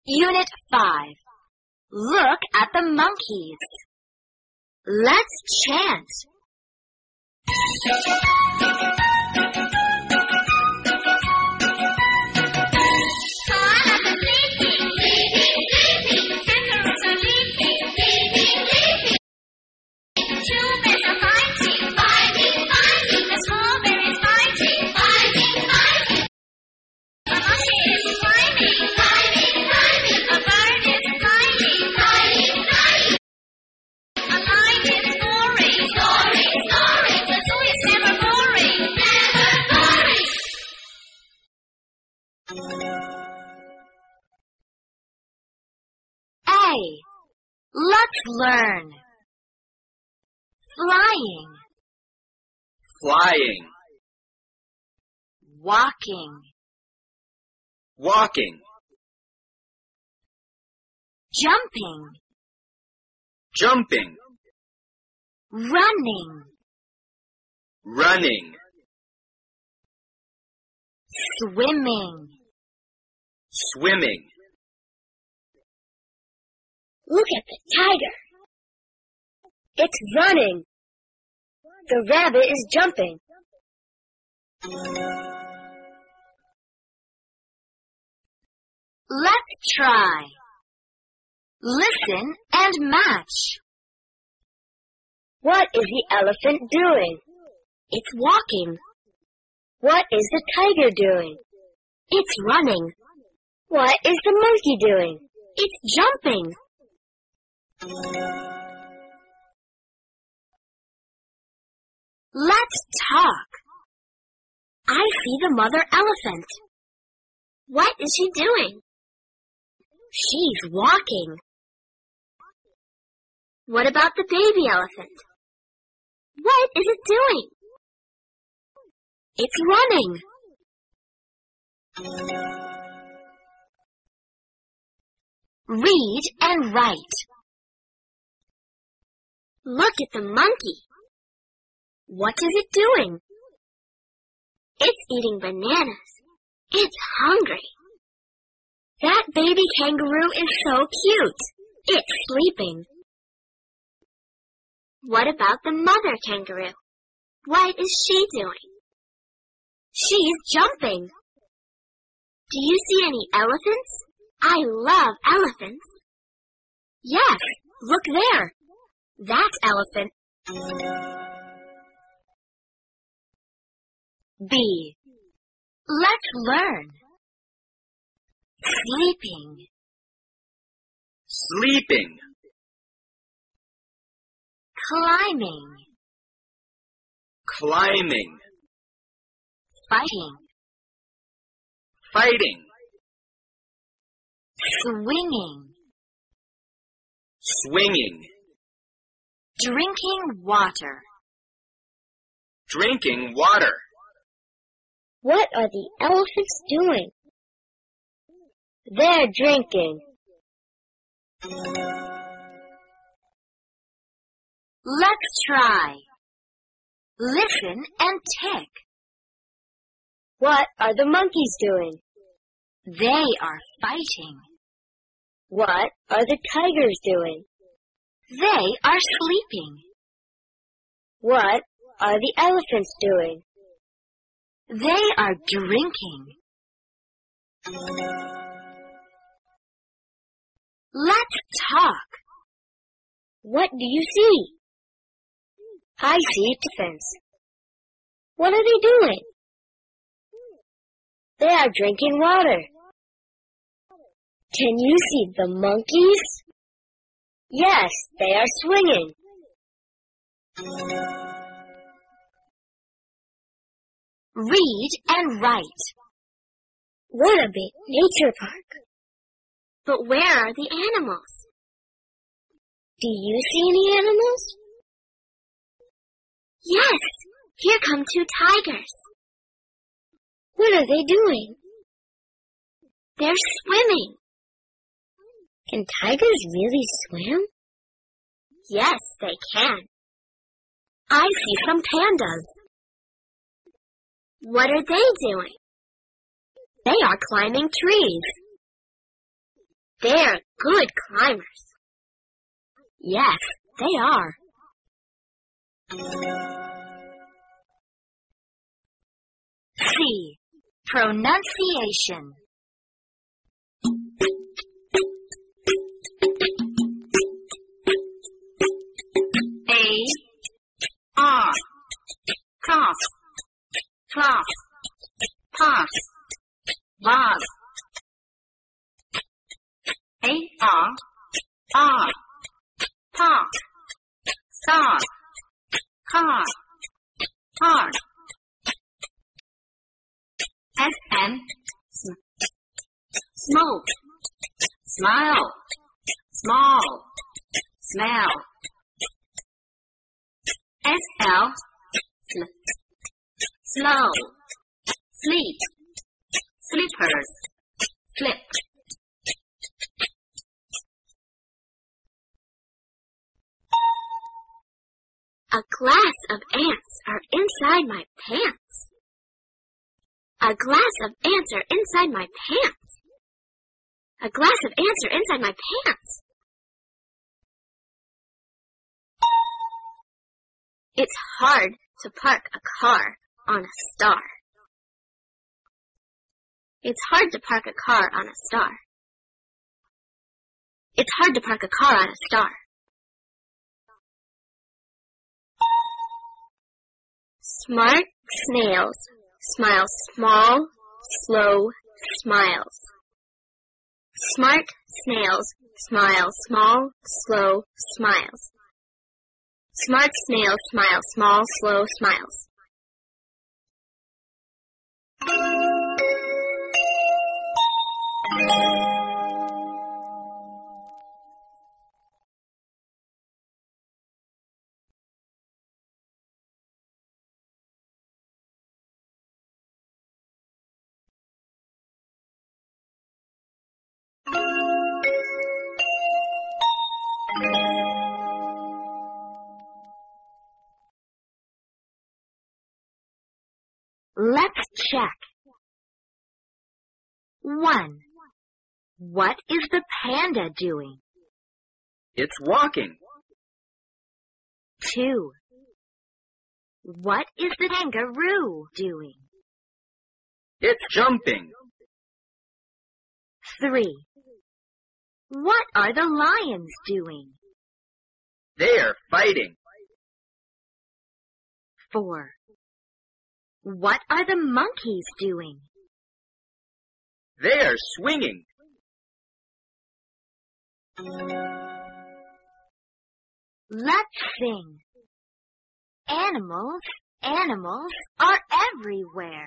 Unit 5. Look at the monkeys. Let's chant. A. Let's learn. Flying. Flying. Walking. Walking. Jumping. Jumping. Running. Running. Swimming. Swimming. Look at the tiger. It's running. The rabbit is jumping. Let's try. Listen and match. What is the elephant doing? It's walking. What is the tiger doing? It's running. What is the monkey doing? It's jumping. Let's talk. I see the mother elephant. What is she doing? She's walking. What about the baby elephant? What is it doing? It's running. Read and write. Look at the monkey. What is it doing? It's eating bananas. It's hungry. That baby kangaroo is so cute. It's sleeping. What about the mother kangaroo? What is she doing? She's jumping. Do you see any elephants? I love elephants. Yes, look there. That's elephant. B. Let's learn. Sleeping. Sleeping. Climbing. Climbing. Fighting. Fighting. Swinging. Swinging. Drinking water. Drinking water. What are the elephants doing? They're drinking. Let's try. Listen and tick. What are the monkeys doing? They are fighting. What are the tigers doing? They are sleeping. What are the elephants doing? They are drinking. Let's talk. What do you see? I see elephants. What are they doing? They are drinking water. Can you see the monkeys? Yes, they are swinging. Read and write. What a big nature park. But where are the animals? Do you see any animals? Yes, here come 2 tigers. What are they doing? They're swimming. Can tigers really swim? Yes, they can. I see some pandas. What are they doing? They are climbing trees. They're good climbers. Yes, they are. C. Pronunciation. A-R Cough, cloth, pass, vase. A-R-R Park, star, car, hard. S-M Smoke, smile, small, smell. S-L Slow, sleep, slippers, slip. A glass of ants are inside my pants. A glass of ants are inside my pants. A glass of ants are inside my pants. It's hard to park a car on a star. It's hard to park a car on a star. It's hard to park a car on a star. Smart snails smile small, slow smiles. Smart snails smile small, slow smiles. Smart snails smile small, slow smiles. Let's check. 1. What is the panda doing? It's walking. 2. What is the kangaroo doing? It's jumping. 3. What are the lions doing? They're fighting. 4. What are the monkeys doing? They're swinging. Let's sing. Animals, animals are everywhere.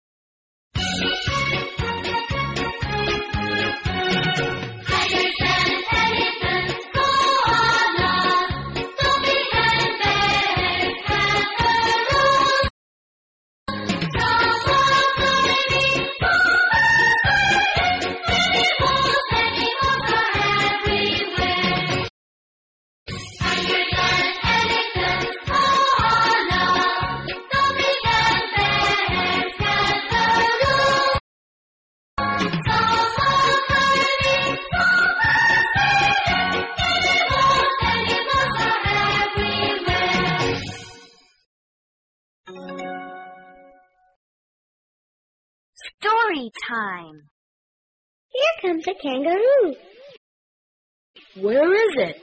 Story time. Here comes a kangaroo. Where is it?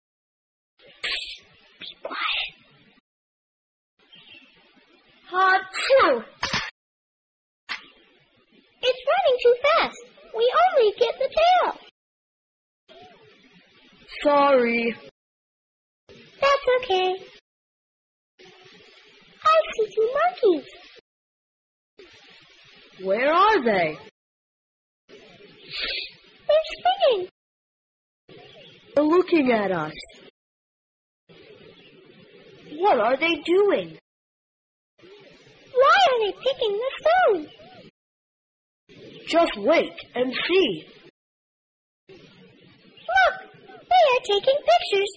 Be quiet. Achoo! It's running too fast. We only get the tail. Sorry. That's okay. I see 2 monkeys. Where are they? They're swinging. They're looking at us. What are they doing? Why are they picking the stone? Just wait and see. Look, they are taking pictures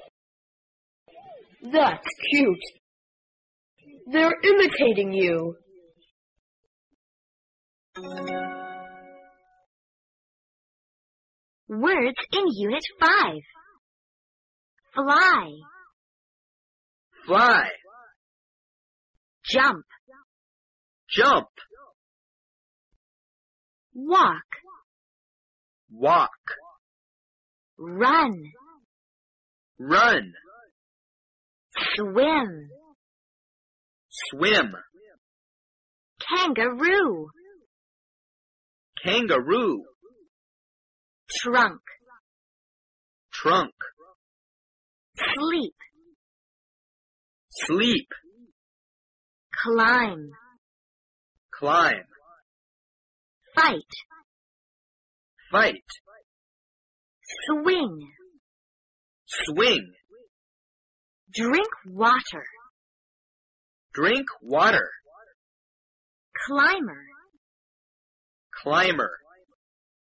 too. That's cute. They're imitating you. Words in Unit 5. Fly, Fly. jump, Jump. walk, Walk. run, Run. swim, Swim. kangaroo, Kangaroo. trunk, Trunk. sleep, Sleep. climb, Climb. fight, Fight. swing, Swing. drink water, Drink water. climber, Climber.